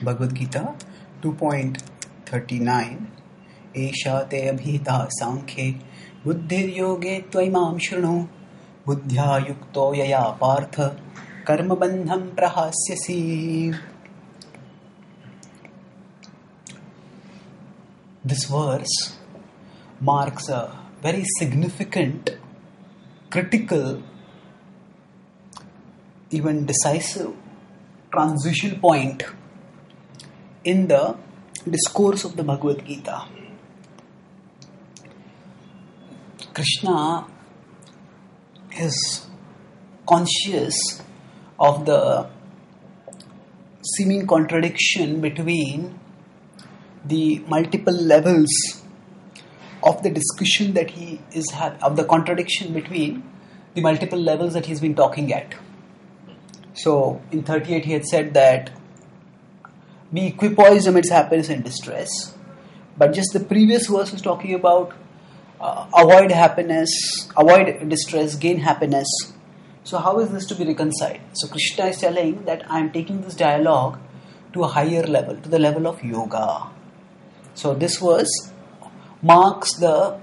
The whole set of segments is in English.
Bhagavad Gita 2.39 Esha te abhita sankhe buddhir yoge tvaimam shrunu buddhya yukto yaya partha karma bandham prahasyasi. This verse marks a very significant, critical, even decisive transition point in the discourse of the Bhagavad Gita. Krishna is conscious of the seeming contradiction between the multiple levels of the discussion that he is of the contradiction between the multiple levels that he's been talking at. So in 38 he had said that be equipoised amidst happiness and distress, but just the previous verse was talking about avoid happiness, avoid distress, gain happiness. So how is this to be reconciled? So Krishna is telling that I am taking this dialogue to a higher level, to the level of yoga. So this verse marks the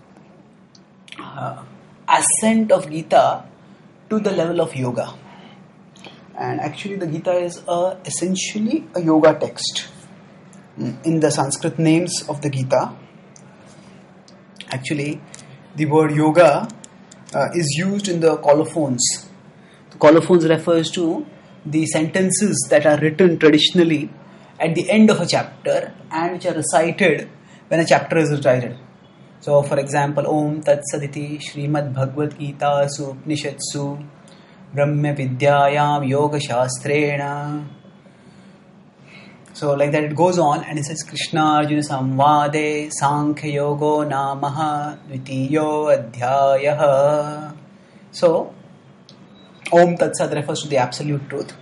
ascent of Gita to the level of yoga. And actually the Gita is essentially a yoga text. In the Sanskrit names of the Gita, actually the word yoga is used in the colophons. The colophons refers to the sentences that are written traditionally at the end of a chapter and which are recited when a chapter is recited. So for example, Om Tat Saditi Srimad Bhagavad Gita Supnishatsu Brahma Vidyayam Yoga Shastrena. So like that it goes on and it says Krishna Arjuna Samvade Sankhya Yogo Namaha Dvitiyo Adhyayah. So Om Tat Sat refers to the absolute truth.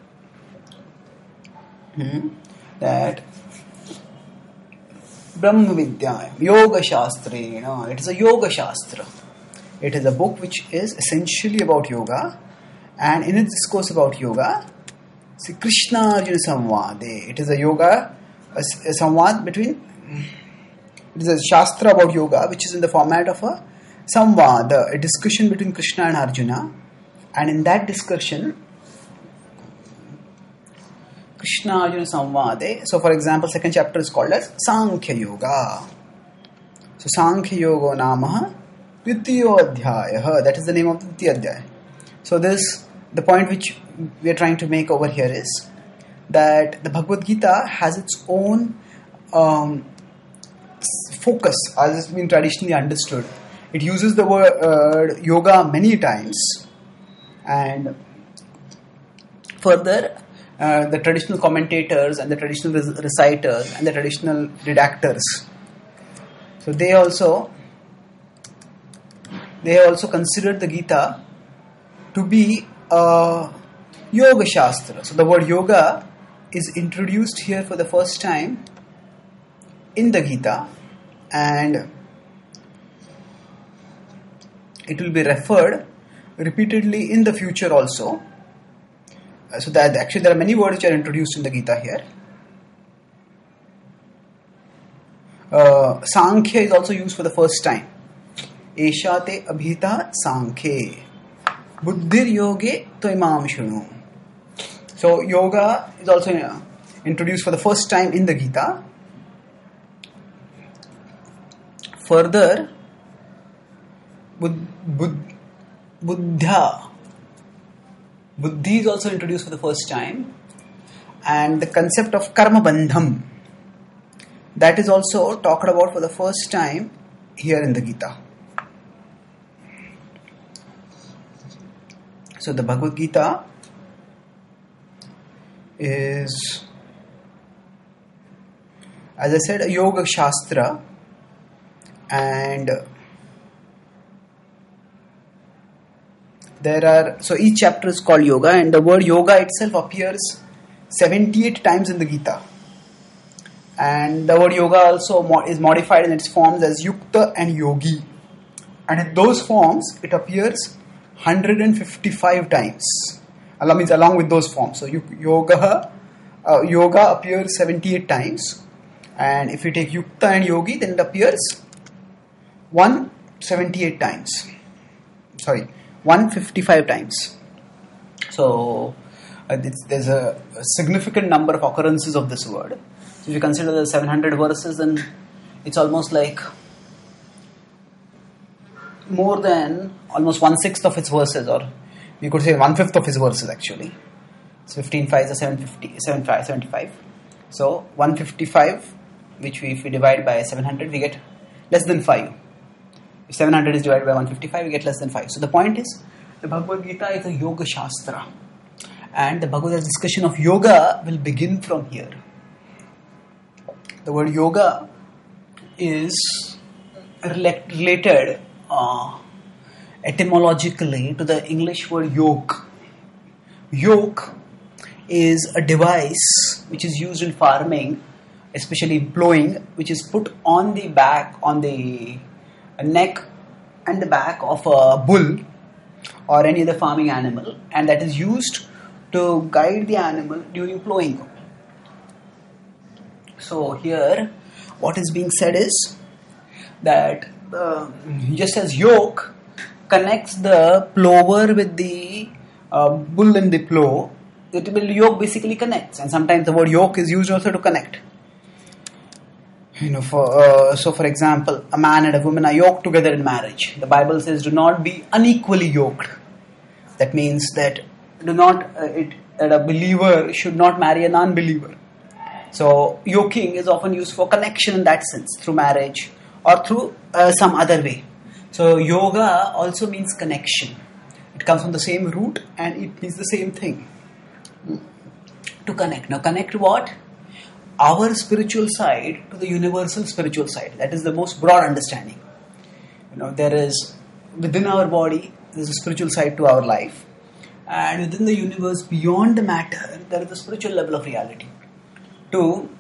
That Brahma Vidyayam Yoga Shastrena. It is a Yoga Shastra. It is a book which is essentially about yoga. And in its discourse about yoga, see Krishna Arjuna Samvade. It is a yoga, a samvad between, it is a shastra about yoga which is in the format of a samvad, a discussion between Krishna and Arjuna. And in that discussion, Krishna Arjuna Samvade. So for example, second chapter is called as Sankhya Yoga. So Sankhya Yoga Namaha Dvitiyo Adhyayah. That is the name of the Dvitiya Adhyaya. So the point which we are trying to make over here is that the Bhagavad Gita has its own focus as it's been traditionally understood. It uses the word yoga many times, and further the traditional commentators and the traditional reciters and the traditional redactors, so they also considered the Gita to be a yoga shastra. So the word yoga is introduced here for the first time in the Gita, and it will be referred repeatedly in the future also. So that actually there are many words which are introduced in the Gita here. Sankhya is also used for the first time. Esha te abhita sankhe buddhir yoge tvaimam shrunu. So yoga is also introduced for the first time in the Gita. Further, Buddhi is also introduced for the first time, and the concept of karma bandham, that is also talked about for the first time here in the Gita. So the Bhagavad Gita is, as I said, a yoga shastra, and so each chapter is called yoga, and the word yoga itself appears 78 times in the Gita. And the word yoga also is modified in its forms as yukta and yogi. And in those forms, it appears 155 times. Allah means along with those forms. So yoga, yoga appears 78 times, and if you take yukta and yogi, then it appears 178 times. Sorry, 155 times. So there's a significant number of occurrences of this word. So if you consider the 700 verses, then it's almost like more than almost 1/6 of its verses, or we could say 1/5 of its verses actually. So 15 5 is 75. So 155, which if we divide by 700, we get less than 5. If 700 is divided by 155, we get less than 5. So the point is, the Bhagavad Gita is a yoga shastra, and the Bhagavad Gita's discussion of yoga will begin from here. The word yoga is related etymologically to the English word yoke. Yoke is a device which is used in farming, especially plowing, which is put on the back, on the neck and the back of a bull or any other farming animal, and that is used to guide the animal during plowing. So here what is being said is that just as yoke connects the plover with the bull in the plow, yoke basically connects, and sometimes the word yoke is used also to connect. For example, a man and a woman are yoked together in marriage. The Bible says, "Do not be unequally yoked." That means that that a believer should not marry a non-believer. So yoking is often used for connection in that sense, through marriage or through some other way. So yoga also means connection. It comes from the same root and it means the same thing. To connect. Now connect what? Our spiritual side to the universal spiritual side. That is the most broad understanding. There is within our body, there is a spiritual side to our life, and within the universe, beyond the matter, there is a spiritual level of reality. To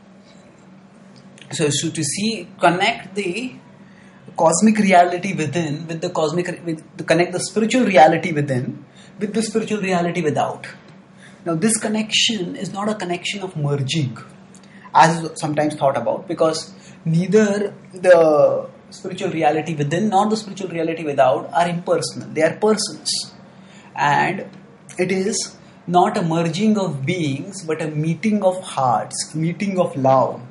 connect the cosmic reality within with to connect the spiritual reality within with the spiritual reality without. Now this connection is not a connection of merging, as is sometimes thought about, because neither the spiritual reality within nor the spiritual reality without are impersonal. They are persons, and it is not a merging of beings but a meeting of hearts, meeting of love.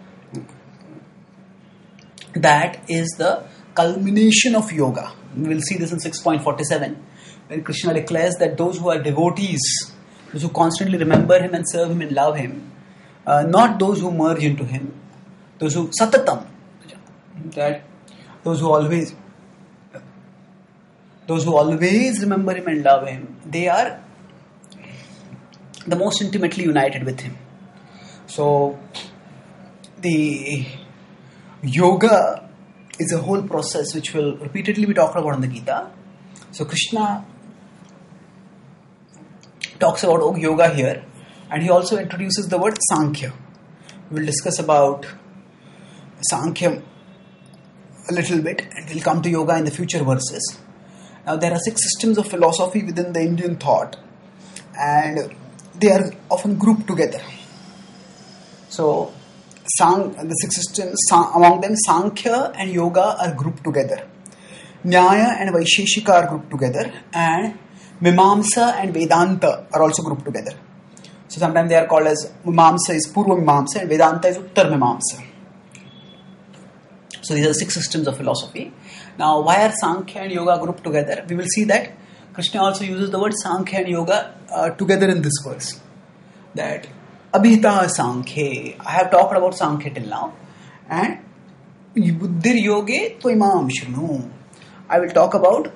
That is the culmination of yoga. We will see this in 6.47, when Krishna declares that those who are devotees, those who constantly remember him and serve him and love him, not those who merge into him, those who satatam, that those who always remember him and love him, they are the most intimately united with him. So the yoga is a whole process which will repeatedly be talked about in the Gita. So Krishna talks about yoga here, and he also introduces the word Sankhya. We will discuss about Sankhya a little bit, and we'll come to yoga in the future verses. Now there are 6 systems of philosophy within the Indian thought, and they are often grouped together. So the 6 systems, among them Sankhya and Yoga are grouped together. Nyaya and Vaisheshika are grouped together, and Mimamsa and Vedanta are also grouped together. So sometimes they are called as Mimamsa is Purva Mimamsa and Vedanta is Uttar Mimamsa. So these are 6 systems of philosophy. Now why are Sankhya and Yoga grouped together? We will see that Krishna also uses the word Sankhya and Yoga together in this verse. That Abhita Sankhya. I have talked about Sankhya till now. And Buddhir Yoge Tvaimam Shrunu. I will talk about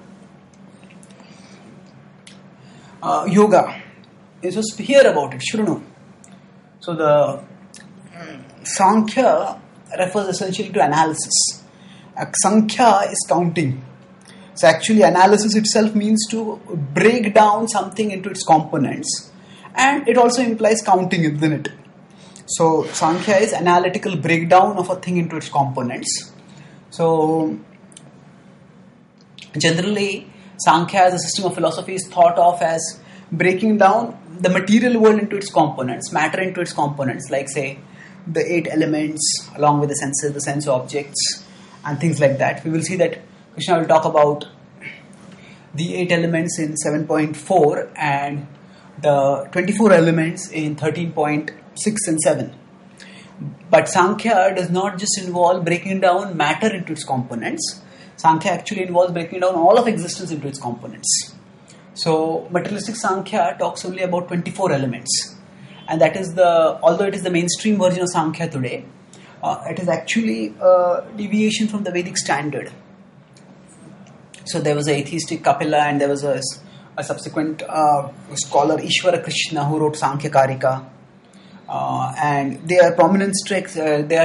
yoga. Just hear about it, Shrunu. So the Sankhya refers essentially to analysis. Sankhya is counting. So actually analysis itself means to break down something into its components, and it also implies counting within it. So Sankhya is analytical breakdown of a thing into its components. So generally Sankhya as a system of philosophy is thought of as breaking down the material world into its components, matter into its components, like say the 8 elements along with the senses, the sense objects, and things like that. We will see that Krishna will talk about the 8 elements in 7.4 and the 24 elements in 13.6 and 7. But Sankhya does not just involve breaking down matter into its components. Sankhya actually involves breaking down all of existence into its components. So materialistic Sankhya talks only about 24 elements. And that is although it is the mainstream version of Sankhya today, it is actually a deviation from the Vedic standard. So there was an atheistic Kapila and there was a subsequent scholar, Ishvara Krishna, who wrote Sankhya Karika. And they are prominent texts.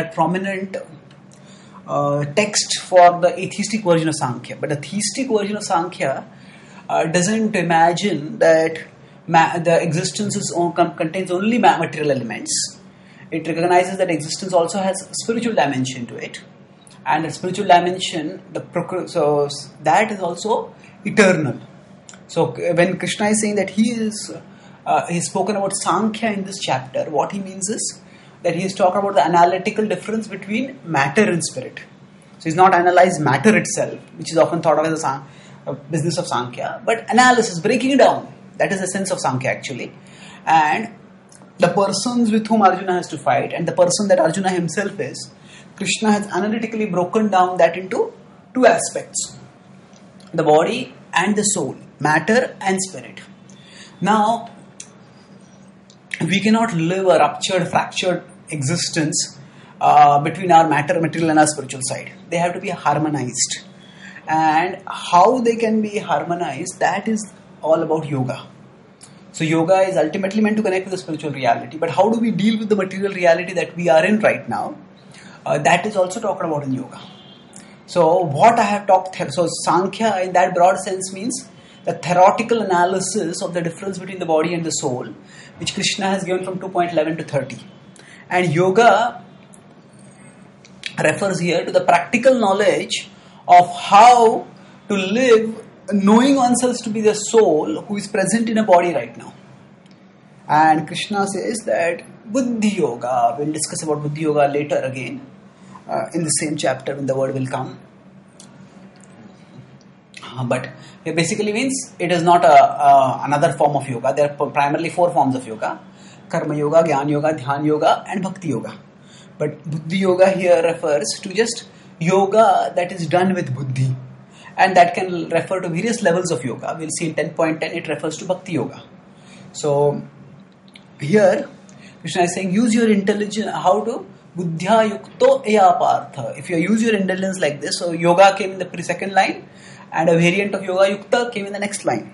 Text for the atheistic version of Sankhya. But the theistic version of Sankhya doesn't imagine that the existence contains only material elements. It recognizes that existence also has a spiritual dimension to it. And the spiritual dimension, so that is also eternal. So when Krishna is saying that he's spoken about Sankhya in this chapter, what he means is that he is talking about the analytical difference between matter and spirit. So he's not analyzed matter itself, which is often thought of as a business of Sankhya, but analysis, breaking it down. That is the sense of Sankhya actually. And the persons with whom Arjuna has to fight and the person that Arjuna himself is, Krishna has analytically broken down that into 2 aspects. The body and the soul, matter and spirit. Now, we cannot live a ruptured, fractured existence between our material and our spiritual side. They have to be harmonized. And how they can be harmonized, that is all about yoga. So yoga is ultimately meant to connect with the spiritual reality. But how do we deal with the material reality that we are in right now? That is also talked about in yoga. So what I have talked, so Sankhya in that broad sense means the theoretical analysis of the difference between the body and the soul, which Krishna has given from 2.11 to 30. And yoga refers here to the practical knowledge of how to live, knowing oneself to be the soul who is present in a body right now. And Krishna says that Buddhi Yoga, we'll discuss about Buddhi Yoga later again in the same chapter when the word will come. But it basically means it is not another form of yoga. There are primarily 4 forms of yoga: Karma Yoga, Jnana Yoga, Dhyana Yoga and Bhakti Yoga. But Buddhi Yoga here refers to just yoga that is done with Buddhi. And that can refer to various levels of yoga. We'll see in 10.10 it refers to Bhakti Yoga. So here Krishna is saying use your intelligence. How to? Buddhya yukto eya partha. If you use your intelligence like this, so yoga came in the second line and a variant of yoga yukta came in the next line.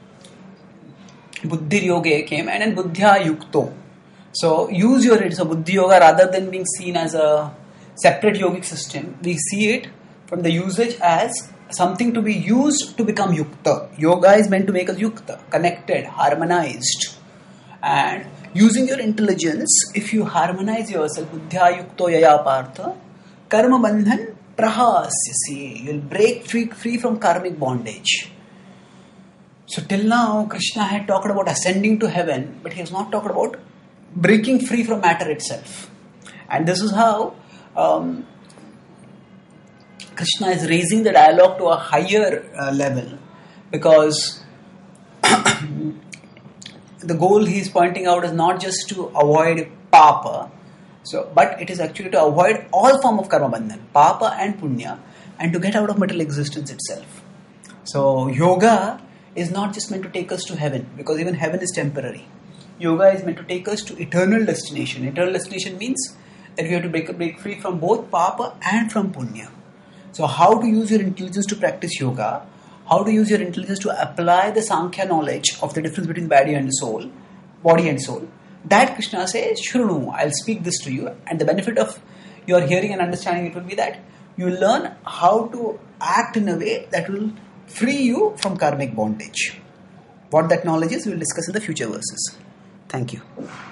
Buddhi yoga came and then buddhya yukto. So use so Buddhi Yoga, rather than being seen as a separate yogic system, we see it from the usage as something to be used to become yukta. Yoga is meant to make us yukta, connected, harmonized. And using your intelligence, if you harmonize yourself, buddhya yukto yaya partha, karma bandhan prahasyasi, you'll break free from karmic bondage. So till now, Krishna had talked about ascending to heaven, but he has not talked about breaking free from matter itself. And this is how Krishna is raising the dialogue to a higher level, because the goal he is pointing out is not just to avoid papa, but it is actually to avoid all form of karma bandhan, papa and punya, and to get out of material existence itself. So yoga is not just meant to take us to heaven, because even heaven is temporary. Yoga is meant to take us to eternal destination. Eternal destination means that we have to break free from both papa and from punya. So how to use your intelligence to practice yoga, how to use your intelligence to apply the Sankhya knowledge of the difference between body and soul, that Krishna says, Shrunu, I'll speak this to you. And the benefit of your hearing and understanding it will be that you will learn how to act in a way that will free you from karmic bondage. What that knowledge is, we will discuss in the future verses. Thank you.